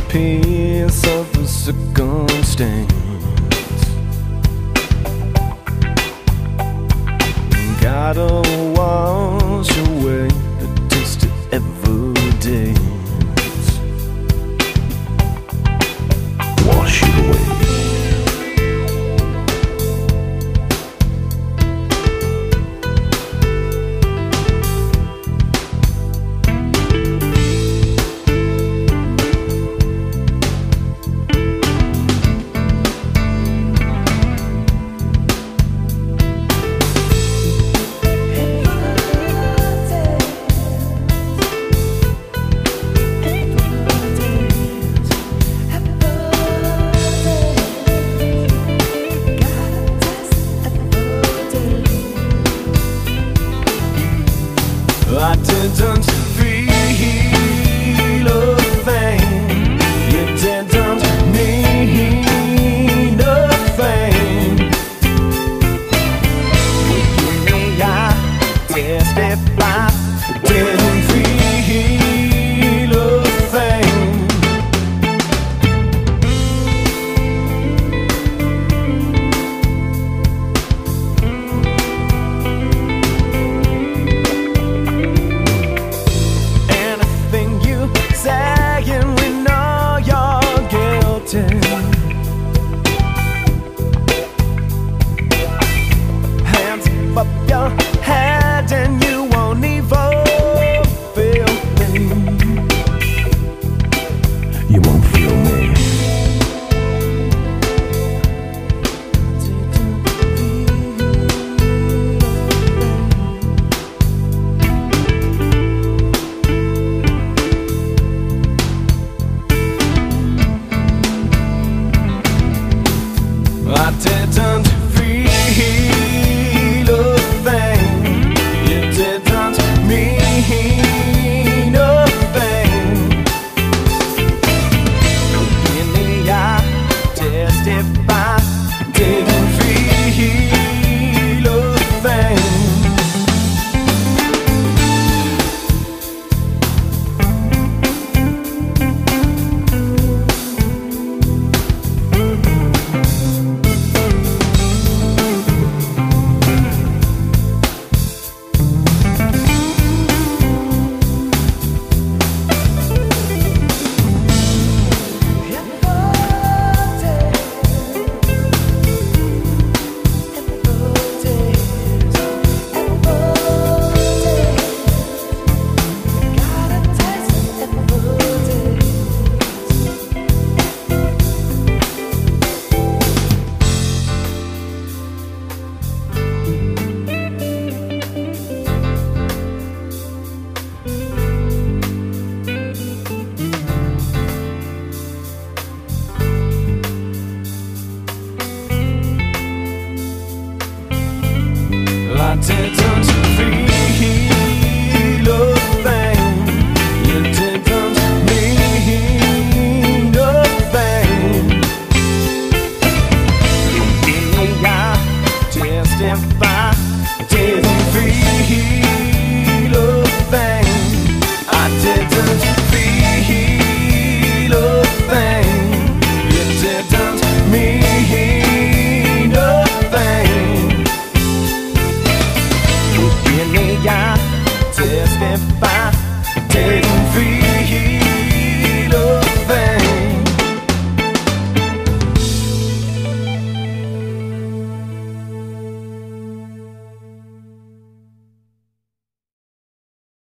piece of a circumstance. Gotta wash away the taste of evidence. Wash it away. I didn't feel a thing. You didn't mean a thing. You may I testify, didn't feel a thing. Saying we know you're guilty. Hands up your head and you won't even feel me. You won't feel me. I didn't feel a thing. You didn't mean a thing. In the eye, testify, didn't feel a thing. I didn't feel